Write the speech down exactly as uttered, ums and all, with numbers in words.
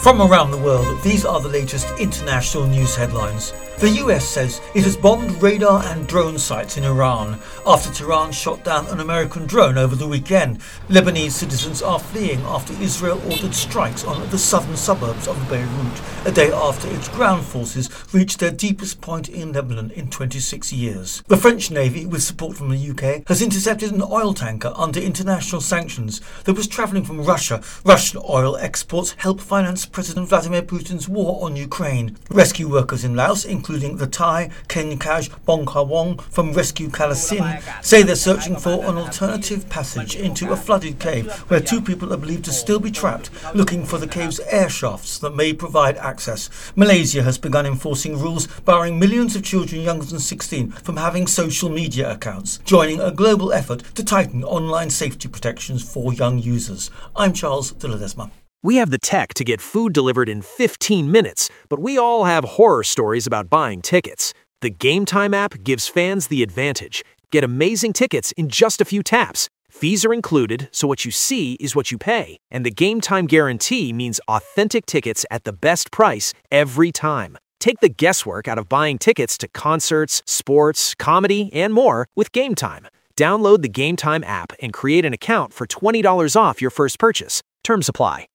From around the world, these are the latest international news headlines. The U S says it has bombed radar and drone sites in Iran after Tehran shot down an American drone over the weekend. Lebanese citizens are fleeing after Israel ordered strikes on the southern suburbs of Beirut, a day after its ground forces reached their deepest point in Lebanon in twenty-six years. The French Navy, with support from the U K, has intercepted an oil tanker under international sanctions that was travelling from Russia. Russian oil exports help finance President Vladimir Putin's war on Ukraine. Rescue workers in Laos, including the Thai Kenkaj Bongkawong from Rescue Kalasin, say they're searching for an alternative passage into a flooded cave where two people are believed to still be trapped, looking for the cave's air shafts that may provide access. Malaysia has begun enforcing rules barring millions of children younger than sixteen from having social media accounts, joining a global effort to tighten online safety protections for young users. I'm Charles de Ledesma. We have the tech to get food delivered in fifteen minutes, but we all have horror stories about buying tickets. The Game Time app gives fans the advantage. Get amazing tickets in just a few taps. Fees are included, so what you see is what you pay. And the Game Time guarantee means authentic tickets at the best price every time. Take the guesswork out of buying tickets to concerts, sports, comedy, and more with Game Time. Download the Game Time app and create an account for twenty dollars off your first purchase. Terms apply.